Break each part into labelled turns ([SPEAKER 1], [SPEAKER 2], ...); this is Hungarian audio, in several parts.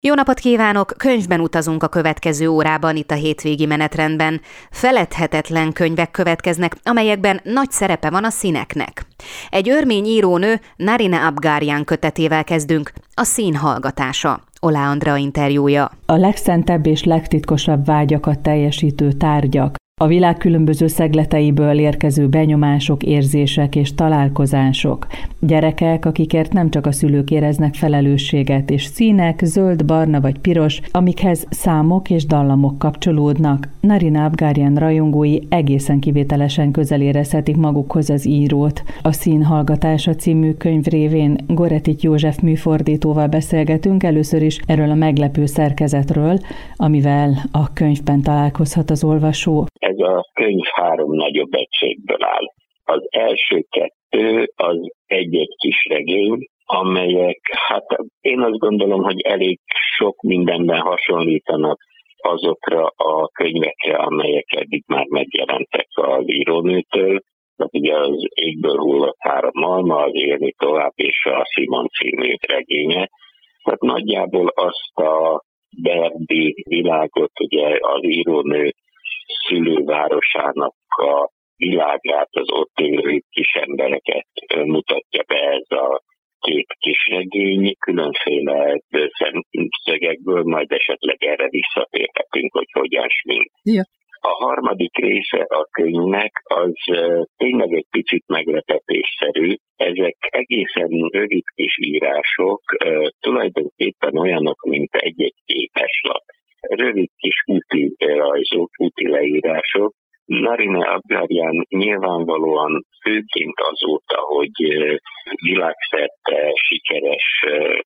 [SPEAKER 1] Jó napot kívánok! Könyvben utazunk a következő órában itt a hétvégi menetrendben. Feledhetetlen könyvek következnek, amelyekben nagy szerepe van a színeknek. Egy örmény írónő, Narine Abgaryan kötetével kezdünk, a szín hallgatása. Oláh Andrea interjúja.
[SPEAKER 2] A legszentebb és legtitkosabb vágyakat teljesítő tárgyak, a világ különböző szegleteiből érkező benyomások, érzések és találkozások. Gyerekek, akikért nem csak a szülők éreznek felelősséget, és színek, zöld, barna vagy piros, amikhez számok és dallamok kapcsolódnak. Narine Abgaryan rajongói egészen kivételesen közel érezhetik magukhoz az írót. A Szín hallgatása című könyv révén Goretic József műfordítóval beszélgetünk először is erről a meglepő szerkezetről, amivel a könyvben találkozhat az olvasó.
[SPEAKER 3] Ez a könyv 3 nagyobb egységből áll. Az első 2 az egy-egy kis regény, amelyek, én azt gondolom, hogy elég sok mindenben hasonlítanak azokra a könyvekre, amelyek eddig már megjelentek az írónőtől. Tehát ugye az Égből hullott 3 malma, az Élni tovább és a Simon című regénye. Tehát nagyjából azt a berdi világot, ugye az írónő szülővárosának a világát, az ott élő kis embereket mutatja be ez a 2 kisregény, különféle szemszögekből, majd esetleg erre visszatérhetünk, hogy hogyan smink.
[SPEAKER 2] Ja.
[SPEAKER 3] A harmadik része a könyvnek az tényleg egy picit meglepetésszerű. Ezek egészen rövid kis írások, tulajdonképpen olyanok, mint egy-egy képeslap. Rövid kis úti rajzok, úti leírások. Narine Abgaryan nyilvánvalóan főként azóta, hogy világszerte sikeres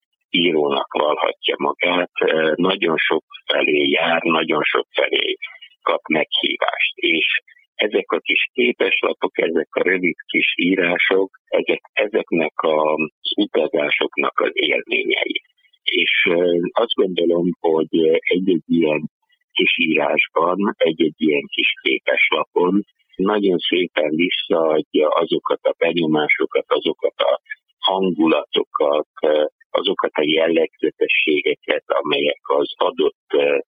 [SPEAKER 3] írónak vallhatja magát, nagyon sok felé jár, nagyon sok felé kap meghívást. És ezek a kis képeslapok, ezek a rövid kis írások, ezeknek az utazásoknak az élményei. És azt gondolom, hogy egy-egy ilyen kis írásban, egy-egy ilyen kis képeslapon nagyon szépen visszaadja azokat a benyomásokat, azokat a hangulatokat, azokat a jellegzetességeket, amelyek az adott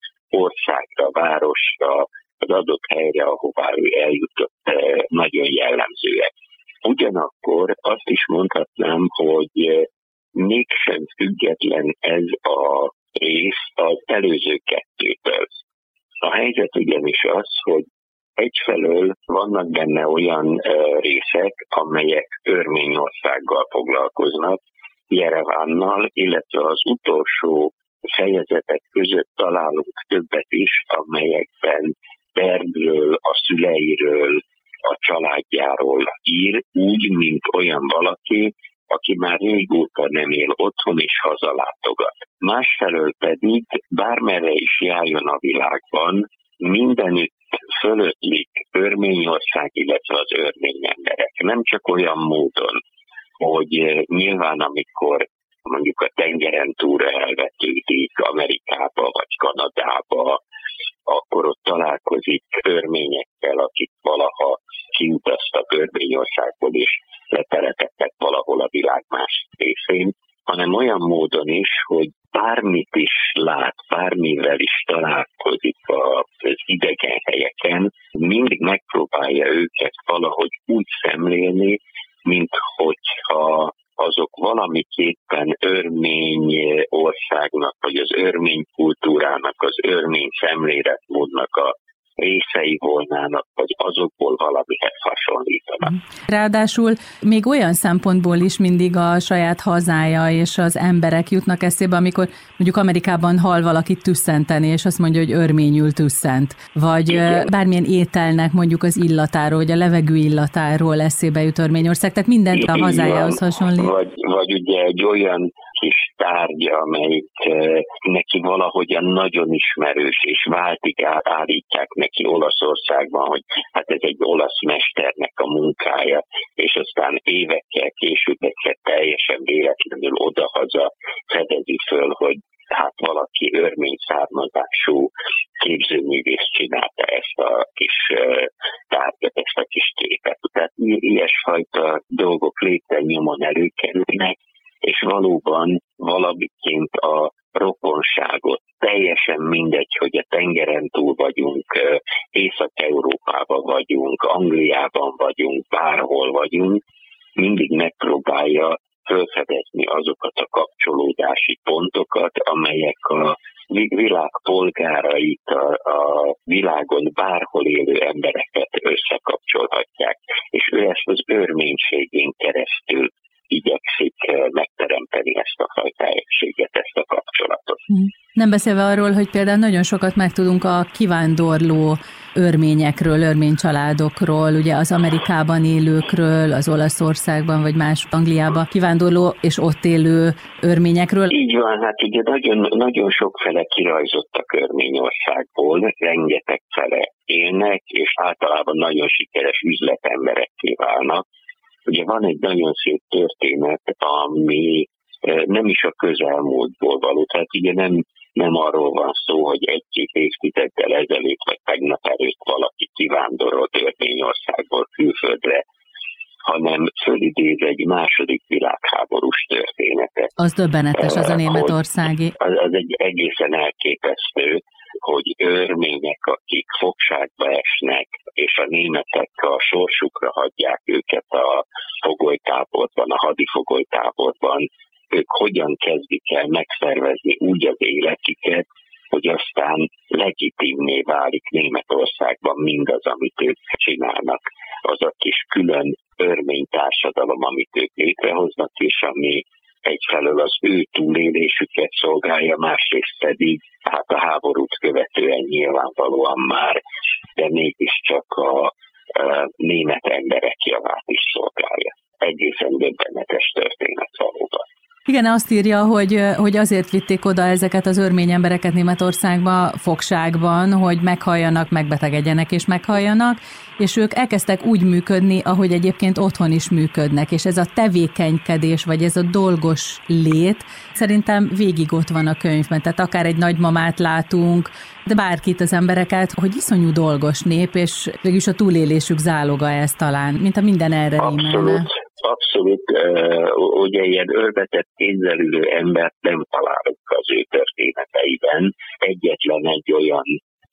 [SPEAKER 3] országra, városra, az adott helyre, ahová ő eljutott, nagyon jellemzőek. Ugyanakkor azt is mondhatnám, hogy mégsem független ez a rész az előző 2-től. A helyzet ugyanis az, hogy egyfelől vannak benne olyan részek, amelyek Örményországgal foglalkoznak, Jerevannal, illetve az utolsó fejezetek között találunk többet is, amelyekben Berdről, a szüleiről, a családjáról ír, úgy, mint olyan valaki, aki már régóta nem él otthon és hazalátogat. Másfelől pedig bármerre is járjon a világban, mindenütt fölöttlik Örményország, illetve az örmény emberek. Nem csak olyan módon, hogy nyilván amikor mondjuk a tengeren túlra elvetődik Amerikába vagy Kanadába, akkor ott találkozik örményekkel, akik valaha kiutaztak Örményországból és letelepedtek valahol a világ más részén, hanem olyan módon is, hogy bármit is lát, bármivel is találkozik az idegen helyeken, mindig megpróbálja őket valahogy úgy szemlélni, mint hogyha azok valamiképpen örmény országnak, vagy az örmény kultúrának, az örmény szemléletmódnak a részei volnának, vagy azokból valamihez hasonlítanak.
[SPEAKER 2] Ráadásul még olyan szempontból is mindig a saját hazája és az emberek jutnak eszébe, amikor mondjuk Amerikában hall valakit tüsszenteni, és azt mondja, hogy örményül tüsszent. Vagy igen, bármilyen ételnek mondjuk az illatáról, vagy a levegő illatáról eszébe jut Örményország, tehát mindent a hazájához hasonlít.
[SPEAKER 3] Vagy ugye egy olyan kis tárgya, amelyik neki valahogyan nagyon ismerős, és váltig állítják neki Olaszországban, hogy hát ez egy olasz mesternek a munkája, és aztán évekkel később egyszer teljesen véletlenül odahaza fedezi föl, hogy hát valaki örmény származású képzőművész csinálta ezt a kis tárgyat, ezt a kis képet. Tehát ilyesfajta dolgok lépten nyomon előkerülnek, és valóban valamiként a rokonság országot. Teljesen mindegy, hogy a tengeren túl vagyunk, Észak-Európában vagyunk, Angliában vagyunk, bárhol vagyunk, mindig megpróbálja felfedezni azokat a kapcsolódási pontokat, amelyek a világ polgárait, a világon bárhol élő embereket összekapcsolhatják. És ő ezt az örménységén keresztül igyekszik megteremteni ezt a fajta egységet, ezt a kapcsolatot.
[SPEAKER 2] Nem beszélve arról, hogy például nagyon sokat megtudunk a kivándorló örményekről, örménycsaládokról, ugye az Amerikában élőkről, az Olaszországban vagy más Angliában kivándorló és ott élő örményekről.
[SPEAKER 3] Így van, hát ugye nagyon sokfele kirajzottak Örményországból, rengeteg fele élnek, és általában nagyon sikeres üzletemberekké válnak. Ugye van egy nagyon szép történet, ami nem is a közelmúltból való, tehát ugye nem arról van szó, hogy egy-két évtizeddel ezelőtt vagy tegnap előtt valaki kivándorolt Örményországból külföldre, hanem fölidéz egy második világháborús történetet.
[SPEAKER 2] Az döbbenetes, az a németországi.
[SPEAKER 3] Az egy egészen elképesztő, hogy örmények, akik fogságba esnek, és a németek a sorsukra hagyják őket a fogolytáborban, a hadifogolytáborban, ők hogyan kezdik el megszervezni úgy az életüket, hogy aztán legitimné válik Németországban mindaz, amit ők csinálnak. Az a kis külön örmény társadalom, amit ők létrehoznak, és ami egyfelől az ő túlélésüket szolgálja, másrészt pedig hát a háborút követően nyilvánvalóan már, de mégiscsak a német emberek javát is szolgálja. Egészen döbbenetes történet valóban.
[SPEAKER 2] Igen, azt írja, hogy azért vitték oda ezeket az örmény embereket Németországba fogságban, hogy meghalljanak, megbetegedjenek és meghalljanak, és ők elkezdtek úgy működni, ahogy egyébként otthon is működnek, és ez a tevékenykedés, vagy ez a dolgos lét szerintem végig ott van a könyvben, tehát akár egy nagymamát látunk, de bárkit az embereket, hogy iszonyú dolgos nép, és végülis a túlélésük záloga ez talán, mint a minden erre rímelne.
[SPEAKER 3] Abszolút, ugye ilyen örvetett kézzel ülő embert nem találunk az ő történeteiben. Egyetlen egy olyan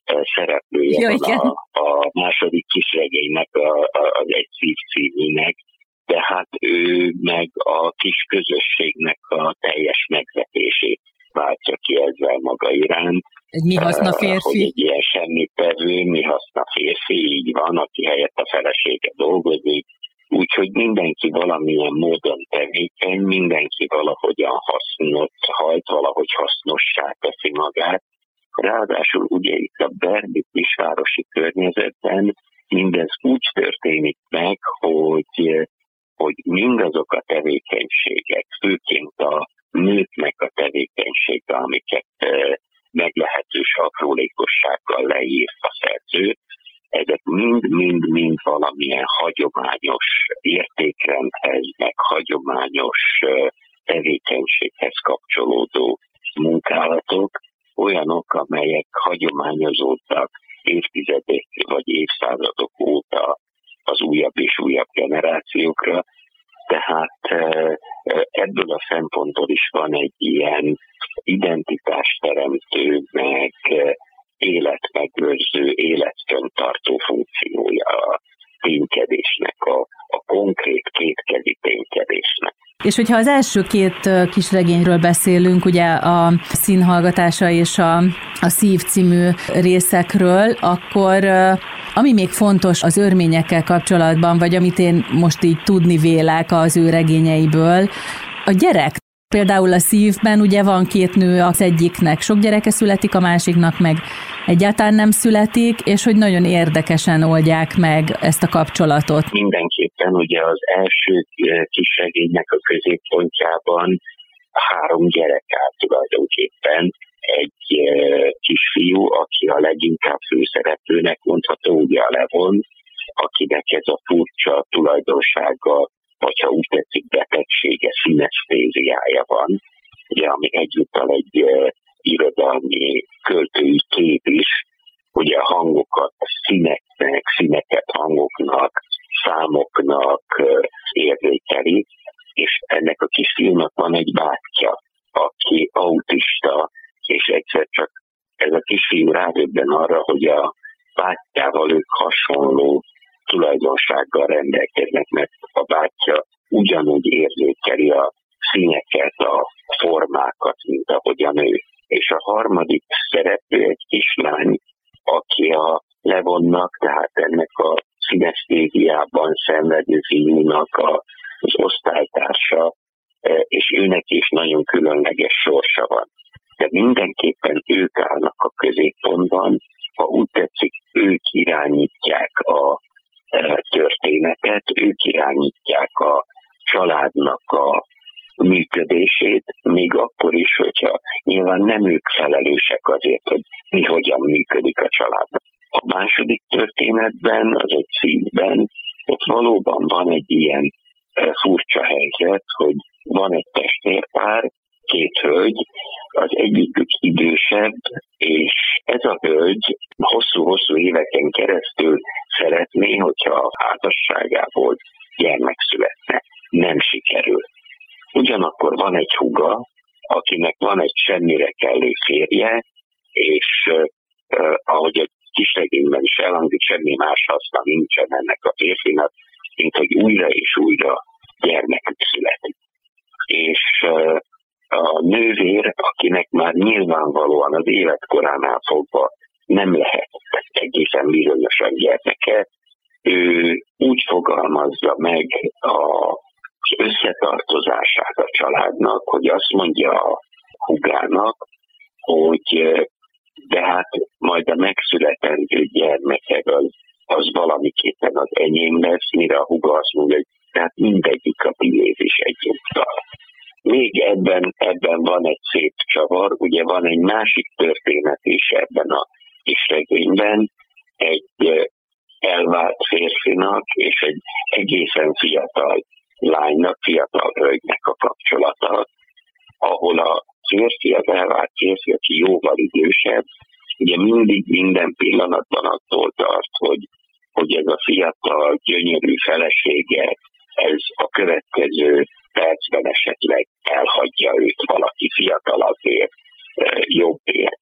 [SPEAKER 3] szereplője van a második kisregénynek, az Egy szív címének, de hát ő meg a kis közösségnek a teljes megvetését váltja ki ezzel maga iránt.
[SPEAKER 2] Egy mi haszna férfi.
[SPEAKER 3] Hogy egy ilyen semmittevő, mi haszna férfi, így van, aki helyett a felesége dolgozik. Úgyhogy mindenki valamilyen módon tevékeny, mindenki valahogyan hasznot hajt, valahogy hasznossá teszi magát. Ráadásul ugye itt a berni kisvárosi környezetben mindez úgy történik meg, hogy mindazok a tevékenységek, főként a nőknek a tevékenysége, amiket meglehetős aprólékossággal leír a szerző, ezek mind valamilyen hagyományos értékrendhez, meg hagyományos tevékenységhez kapcsolódó munkálatok, olyanok, amelyek hagyományozódtak évtizedek vagy évszázadok óta az újabb és újabb generációkra. Tehát ebből a szempontból is van egy ilyen identitásteremtő, meg életmegőrző, életfenntartó funkciója a ténykedésnek, a konkrét kétkezi ténykedésnek.
[SPEAKER 2] És hogyha az első két kisregényről beszélünk, ugye a Színhallgatása és a Szív című részekről, akkor ami még fontos az örményekkel kapcsolatban, vagy amit én most így tudni vélek az ő regényeiből, a gyerek. Például a Szívben ugye van két nő, az egyiknek sok gyereke születik, a másiknak meg egyáltalán nem születik, és hogy nagyon érdekesen oldják meg ezt a kapcsolatot.
[SPEAKER 3] Mindenképpen ugye az első kisregénynek a középpontjában 3 gyerek áll tulajdonképpen. Egy kisfiú, aki a leginkább főszereplőnek mondható, ugye a Levon, akinek ez a furcsa tulajdonsága, vagy ha úgy tetszik, betegsége, szinesztéziája van, ugye, ami egyúttal egy irodalmi költői kép is, ugye a hangokat színeket hangoknak, számoknak érzékeli, és ennek a kisfiúnak van egy bátyja, aki autista, és egyszer csak ez a kisfiú rádöbben arra, hogy a bátyjával ők hasonló tulajdonsággal rendelkeznek, mert a bátyja ugyanúgy érzékeli a színeket, a formákat, mint ahogyan ő. És a harmadik szereplő egy kislány, aki a Levonnak, tehát ennek a szinesztéziában szenvedő fiúnak az osztálytársa, és őnek is nagyon különleges sorsa van. De mindenképpen ők állnak a középpontban, ha úgy tetszik, ők irányítják a történetet, ők irányítják a családnak a működését, még akkor is, hogyha nyilván nem ők felelősek azért, hogy mi hogyan működik a családnak. A második történetben, az egy szívben, ott valóban van egy ilyen furcsa helyzet, hogy van egy testvérpár, két hölgy, az egyikük idősebb, és ez a hölgy hosszú-hosszú éveken keresztül szeretné, hogyha a házasságából gyermek születne. Nem sikerül. Ugyanakkor van egy húga, akinek van egy semmire kellő férje, és ahogy a kisregényben is elhangzik, semmi más haszna nincsen ennek a férfinak, mint hogy újra és újra gyermekük születik. És a nővér, akinek már nyilvánvalóan az életkoránál fogva nem lehet egészen bizonyosan gyermeke, ő úgy fogalmazza meg az összetartozását a családnak, hogy azt mondja a húgának, hogy de hát majd a megszületendő gyermeked az valamiképpen az enyém lesz, mire a húga azt mondja, hogy tehát mindegyik a tiéd is egyúttal. Még ebben van egy szép csavar, ugye van egy másik történet is ebben a kisregényben, egy elvált férfinak és egy egészen fiatal lánynak, fiatal hölgynek a kapcsolata, ahol a férfi, az elvált férfi, aki jóval idősebb, ugye mindig minden pillanatban attól tart, hogy ez a fiatal, gyönyörű felesége, ez a következő percben esetleg elhagyja őt valaki fiatalabbért, jobbért,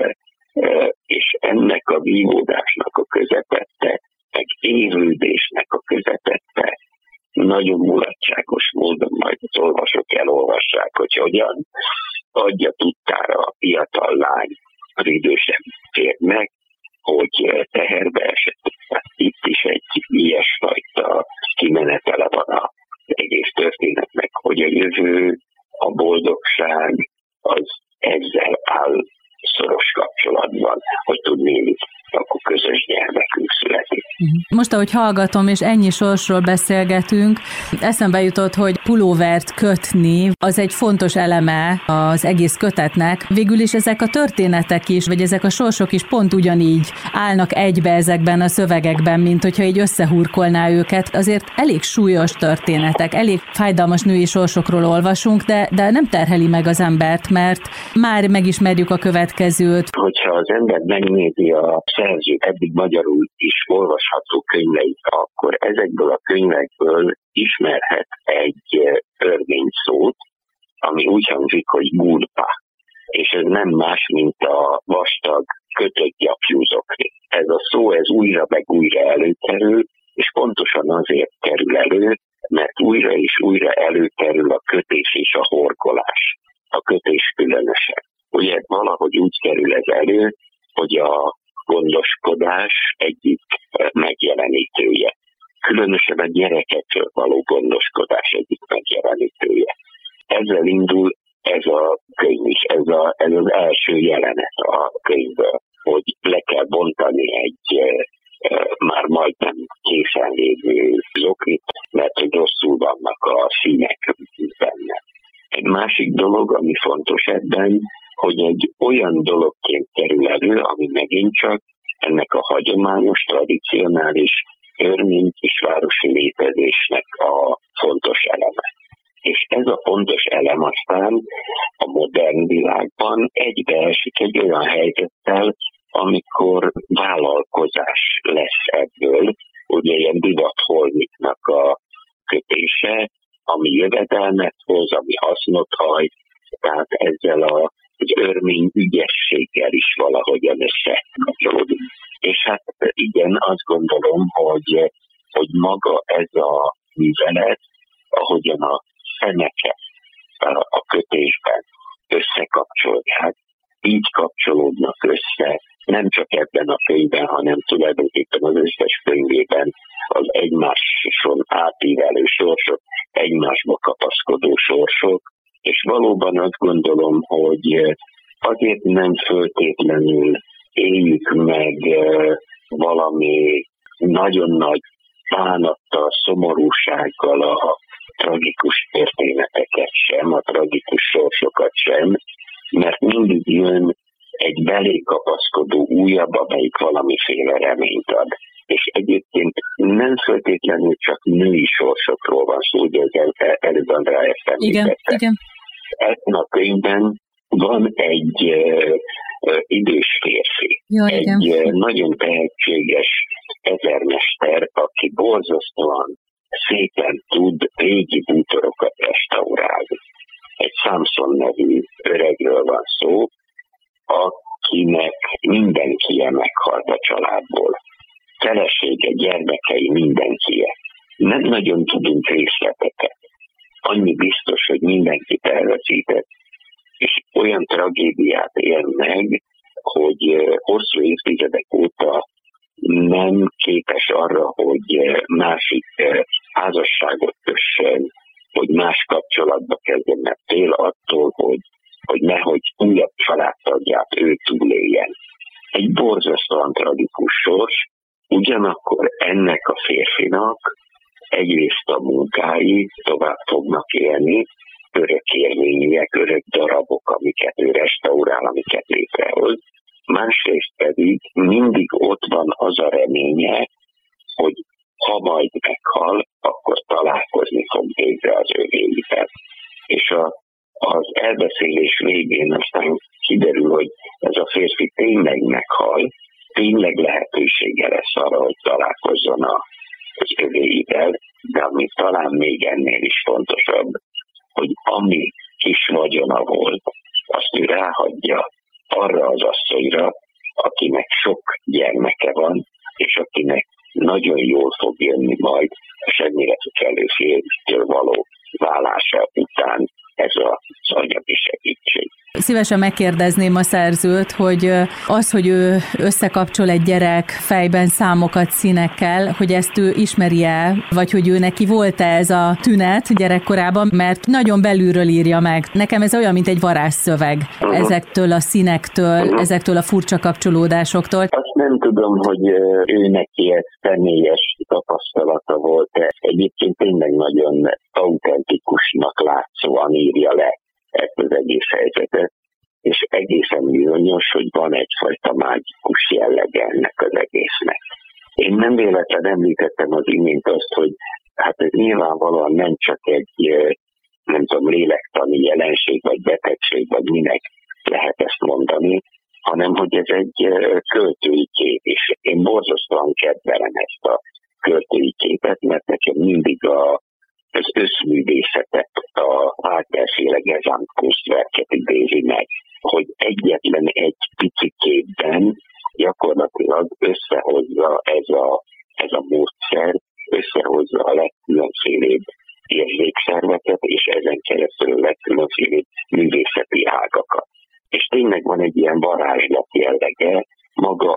[SPEAKER 3] és ennek a vívódásnak a közepette, meg évődésnek a közepette nagyon mulatságos módon majd az olvasók elolvassák, hogy hogyan adja tudtára a fiatal lány az idősebb férjnek, hogy teherbe esett. Itt is egy ilyesfajta kimenetele van az egész történetnek, hogy a jövő, a boldogság az ezzel áll szoros kapcsolatban, hogy tudnék, akkor közös gyermekünk születik.
[SPEAKER 2] Most, ahogy hallgatom, és ennyi sorsról beszélgetünk, eszembe jutott, hogy pulóvert kötni, az egy fontos eleme az egész kötetnek. Végül is ezek a történetek is, vagy ezek a sorsok is pont ugyanígy állnak egybe ezekben a szövegekben, mint hogyha így összehurkolná őket. Azért elég súlyos történetek, elég fájdalmas női sorsokról olvasunk, de nem terheli meg az embert, mert már megismerjük a következőt.
[SPEAKER 3] Hogyha az ember megnézi a szerző eddig magyarul is olvasható könyveit, akkor ezekből a könyvekből ismerhet egy örmény szót, ami úgy hangzik, hogy gulpa. És ez nem más, mint a vastag kötött gyapjúzokni. Ez a szó, ez újra meg újra előkerül, és pontosan azért kerül elő, mert újra és újra előkerül a kötés és a horkolás. A kötés különösen. Ugye valahogy úgy kerül ez elő, hogy a gondoskodás egyik megjelenítője. Különösen a gyerekekről való gondoskodás egyik megjelenítője. Ezzel indul ez a könyv is, ez az első jelenet a könyvből, hogy le kell bontani egy már majdnem készen lévő zoknit, mert hogy rosszul vannak a színek benne. Egy másik dolog, ami fontos ebben, hogy egy olyan dologként kerül elő, ami megint csak ennek a hagyományos, tradicionális örmény kisvárosi létezésnek a fontos eleme. És ez a fontos elem aztán a modern világban egybeesik egy olyan helyzettel, amikor vállalkozás lesz ebből, ugye ilyen divatholmiknak a kötése, ami jövedelmet hoz, ami hasznot hajt, tehát ezzel a az örmény ügyességgel is valahogyan összekapcsolódik. És hát igen, azt gondolom, hogy maga ez a művelet, ahogyan a szemeket a kötésben összekapcsolják, így kapcsolódnak össze, nem csak ebben a könyvben, hanem tulajdonképpen az összes könyvében az egymáson átívelő sorsok, egymásba kapaszkodó sorsok, és valóban azt gondolom, hogy azért nem föltétlenül éljük meg valami nagyon nagy bánattal, szomorúsággal a tragikus történeteket sem, a tragikus sorsokat sem, mert mindig jön egy belé kapaszkodó újabb, amelyik valamiféle reményt ad. És egyébként nem feltétlenül csak női sorsokról van szó, ugye előbb Andrá ezt említette.
[SPEAKER 4] Igen.
[SPEAKER 3] Ebben a könyvben van egy idős férfi, egy nagyon tehetséges ezermester, aki borzasztóan szépen tud régi bútorokat restaurálni. Egy Samson nevű öregről van szó, akinek mindenkije meghalt a családból. Felesége, gyermekei, mindenkije. Nem nagyon tudunk részleteket. Annyi biztos, hogy mindenkit elveszített, és olyan tragédiát él meg, hogy hosszú évtizedek óta nem képes arra, hogy másik házasságot kössön, hogy más kapcsolatba kezdjen, mert fél attól, hogy nehogy újabb családtagját ő túléljen. Egy borzasztóan tragikus sors, ugyanakkor ennek a férfinak egyrészt a munkái tovább fognak élni, örök érvényűek, örök darabok, amiket ő restaurál, amiket létrehoz. Másrészt pedig mindig ott van az a reménye, hogy ha majd meghal, akkor találkozni fog végre az övéivel. És az elbeszélés végén aztán kiderül, hogy ez a férfi tényleg meghal, tényleg lehetősége lesz arra, hogy találkozzon az övéivel, de ami talán még ennél is fontosabb, hogy ami kis vagyona volt, azt ő ráhagyja arra az asszonyra, akinek sok gyermeke van, és akinek nagyon jól fog jönni majd a semmire kellő férjtől való válása után ez az anyagi segítség.
[SPEAKER 4] Szívesen megkérdezném a szerzőt, hogy az, hogy ő összekapcsol egy gyerek fejben számokat színekkel, hogy ezt ő ismeri-e, vagy hogy ő neki volt-e ez a tünet gyerekkorában, mert nagyon belülről írja meg. Nekem ez olyan, mint egy varázsszöveg ezektől a színektől, ezektől a furcsa kapcsolódásoktól.
[SPEAKER 3] Azt nem tudom, hogy ő neki ez személyes tapasztalata volt-e. Egyébként tényleg nagyon autentikusnak látszóan írja le ezt az egész helyzetet, és egészen bizonyos, hogy van egyfajta mágikus jellege ennek az egésznek. Én nem véletlenül említettem az imént azt, hogy hát ez nyilvánvalóan nem csak egy, nem tudom, lélektani jelenség, vagy betegség, vagy minek lehet ezt mondani, hanem hogy ez egy költői kép, és én borzasztóan kedvelem ezt a költői képet, mert nekem mindig az összművészetet, a Wagner-féle Gesamtkunstwerket idézi meg, hogy egyetlen egy pici képben gyakorlatilag összehozza ez a módszer, összehozza a legkülönfélébb érzékszerveket, és ezen keresztül a legkülönfélébb művészeti ágakat. És tényleg van egy ilyen varázslat jellege, maga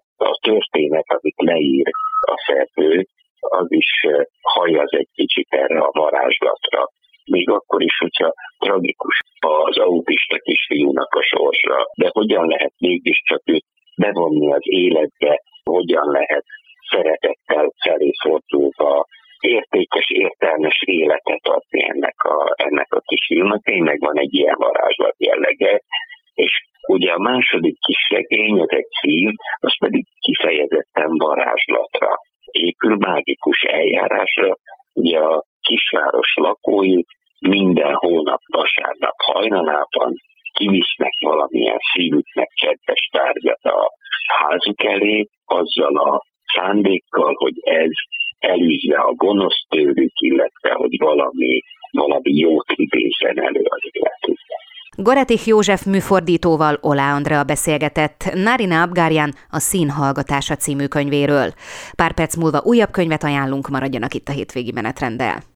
[SPEAKER 3] a történet, amit leír a szerző, az is hajaz egy kicsit erre a varázslatra. Még akkor is, hogyha tragikus az autista kisfiúnak a sorsa, de hogyan lehet mégiscsak őt bevonni az életbe, hogyan lehet szeretettel felé fordulva értékes, értelmes életet adni ennek a kisfiúnak. Tényleg van egy ilyen varázslat jellege, és ugye a második kisregény, az egy szív, az pedig kifejezetten varázslatra épül, mágikus eljárásra. Ugye a kisváros lakói minden hónap vasárnap hajnalában kivisznek valamilyen szívüknek kedves tárgyat a házuk elé, azzal a szándékkal, hogy ez elűzze a gonosz tőlük, illetve hogy valami jót idézzen elő az életükben.
[SPEAKER 1] Goretich József műfordítóval Oláh Andrea beszélgetett Narina Abgaryan a Szín hallgatása című könyvéről. Pár perc múlva újabb könyvet ajánlunk, maradjanak itt a hétvégi menetrenddel.